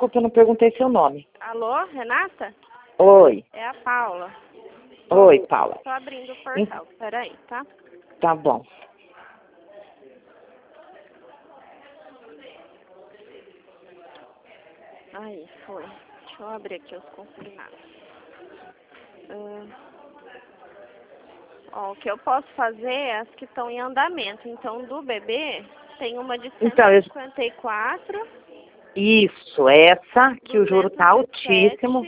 desculpa, eu não perguntei seu nome. Alô, Renata? Oi. É a Paula. Oi, Paula. Tô abrindo o portal, peraí, tá? Tá bom. Aí, foi. Deixa eu abrir aqui os consignados. Ó, o que eu posso fazer é as que estão em andamento. Então, do bebê, tem uma de Então, 154. Isso, essa que o juro tá 207. altíssimo.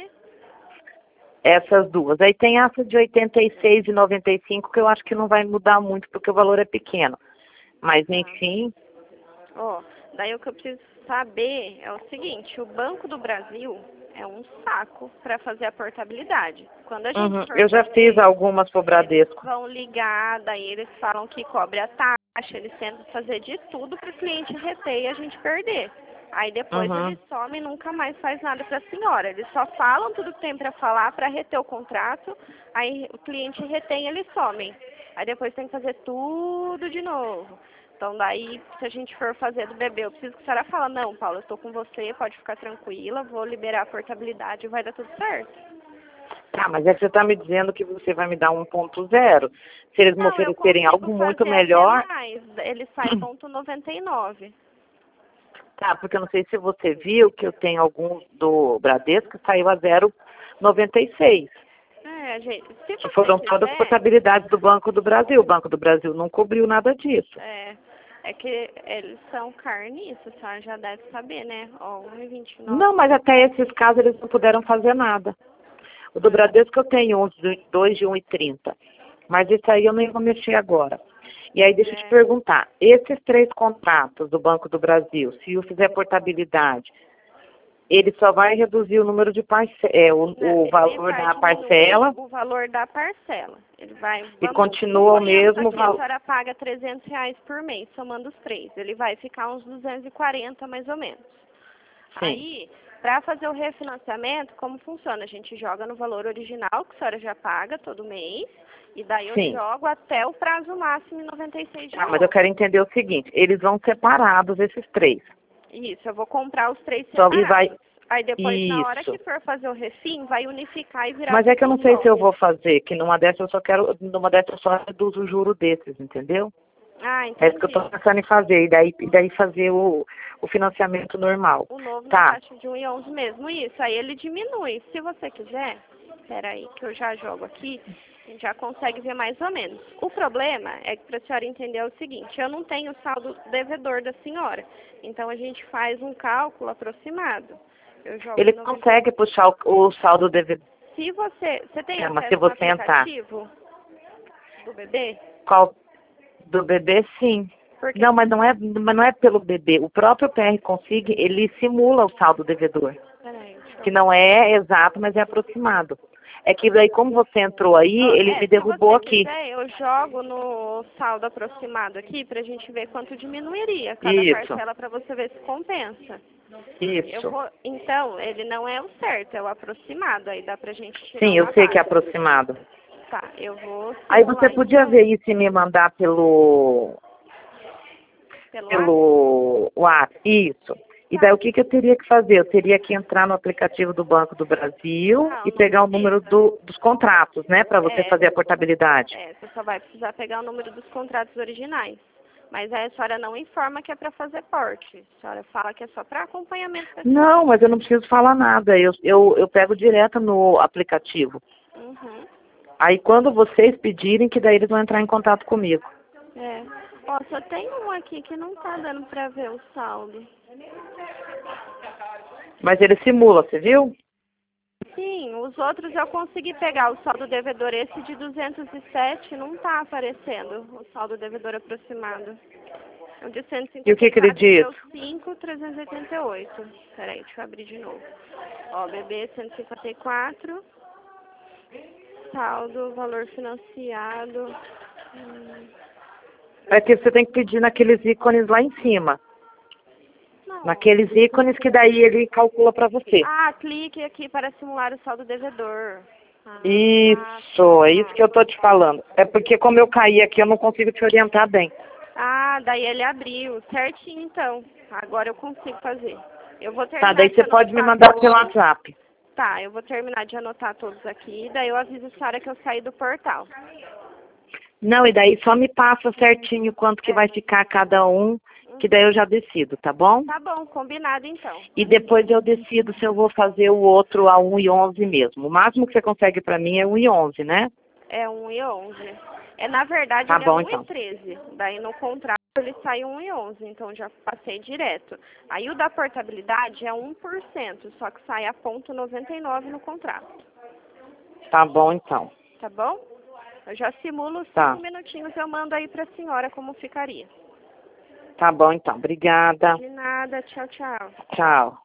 Essas duas. Aí tem essa de 86 e 95 que eu acho que não vai mudar muito porque o valor é pequeno. Mas enfim. Ó, daí o que eu preciso saber é o seguinte, o Banco do Brasil é um saco para fazer a portabilidade. Quando a gente for Eu já fazer, fiz algumas pro Bradesco. eles vão ligar, daí eles falam que cobre a taxa, eles tentam fazer de tudo para o cliente reter e a gente perder. Aí depois eles somem e nunca mais faz nada para a senhora. Eles só falam tudo que tem para falar para reter o contrato, aí o cliente retém e eles somem. Aí depois tem que fazer tudo de novo. Então daí, se a gente for fazer do bebê, eu preciso que a senhora fale, não, Paula, eu estou com você, pode ficar tranquila, vou liberar a portabilidade e vai dar tudo certo. Tá, mas é que você tá me dizendo que você vai me dar 1.0. Se eles me oferecerem algo muito melhor... Até mais. Ele sai ponto 99. Tá, porque eu não sei se você viu que eu tenho alguns do Bradesco que saiu a 0,96. Gente, se Que foram todas as portabilidades do Banco do Brasil. O Banco do Brasil não cobriu nada disso. É que eles são carniços, a senhora já deve saber, né? Ó, 1,29. Não, mas até esses casos eles não puderam fazer nada. O do Bradesco eu tenho uns dois de 1,30. Mas isso aí eu nem vou mexer agora. E aí deixa eu te perguntar, esses 3 contratos do Banco do Brasil, se eu fizer portabilidade, ele só vai reduzir o número de o valor da parcela. O valor da parcela. Ele vai... E continua o mesmo valor. A senhora paga R$300 por mês, somando os 3. Ele vai ficar uns 240 mais ou menos. Sim. Aí, para fazer o refinanciamento, como funciona? A gente joga no valor original, que a senhora já paga todo mês, e daí eu jogo até o prazo máximo em 96 dias. Mas eu quero entender o seguinte, eles vão separados, esses 3. Isso, eu vou comprar os 3 separados. Aí depois, na hora Isso. que for fazer o refim, vai unificar e virar... Mas é que eu não sei se eu vou fazer, que numa dessas eu só reduzo o juro desses, entendeu? Entendi. É isso que eu tô pensando em fazer, e daí fazer o financiamento normal. O novo na taxa de 1,11 mesmo, isso. Aí ele diminui. Se você quiser, peraí, que eu já jogo aqui, a gente já consegue ver mais ou menos. O problema é que para a senhora entender é o seguinte, eu não tenho o saldo devedor da senhora. Então a gente faz um cálculo aproximado. Eu jogo ele consegue puxar o saldo devedor. Se você tem mas se acesso ao você aplicativo do bebê? Qual? Do bebê, sim. Não, mas não é pelo bebê. O próprio PR Consig, ele simula o saldo devedor. Que não é exato, mas é aproximado. É que daí, como você entrou aí, ele me derrubou aqui. Se você quiser, eu jogo no saldo aproximado aqui pra gente ver quanto diminuiria cada parcela pra você ver se compensa. Isso. Então, ele não é o certo, é o aproximado. Aí dá pra gente tirar. Sim, eu sei que é aproximado. Tá, eu vou... Aí você podia ver isso e me mandar pelo WhatsApp. Isso. E daí o que eu teria que fazer? Eu teria que entrar no aplicativo do Banco do Brasil e pegar o número dos contratos, né? Para você fazer a portabilidade. Você só vai precisar pegar o número dos contratos originais. Mas aí a senhora não informa que é para fazer porte. A senhora fala que é só para acompanhamento. Não, mas eu não preciso falar nada. Eu pego direto no aplicativo. Aí quando vocês pedirem, que daí eles vão entrar em contato comigo. Ó, só tem um aqui que não tá dando para ver o saldo. Mas ele simula, você viu? Sim, os outros eu consegui pegar o saldo devedor. Esse de 207 não tá aparecendo o saldo devedor aproximado. O de 154 e o que ele diz? 5.388. Peraí, deixa eu abrir de novo. Ó, bebê 154. Saldo, valor financiado. É que você tem que pedir naqueles ícones lá em cima. Naqueles ícones que daí ele calcula para você. Clique aqui para simular o saldo devedor. Isso, é isso que eu tô te falando. É porque como eu caí aqui, eu não consigo te orientar bem. Daí ele abriu. Certinho, então. Agora eu consigo fazer. Eu vou terminar Tá, daí de você pode me anotar mandar pelo todos. WhatsApp. Tá, eu vou terminar de anotar todos aqui, daí eu aviso a senhora que eu saí do portal. Não, e daí só me passa certinho quanto que vai ficar cada um, que daí eu já decido, tá bom? Tá bom, combinado então. E depois eu decido se eu vou fazer o outro a 1,11 mesmo. O máximo que você consegue pra mim é 1,11, né? É 1,11. É, na verdade, Tá ele é bom, então. 1,13. Daí no contrato ele sai 1,11, então já passei direto. Aí o da portabilidade é 1%, só que sai a ponto 99 no contrato. Tá bom, então. Tá bom? Eu já simulo Tá. 5 minutinhos, eu mando aí pra senhora como ficaria. Tá bom, então. Obrigada. De nada, tchau, tchau. Tchau.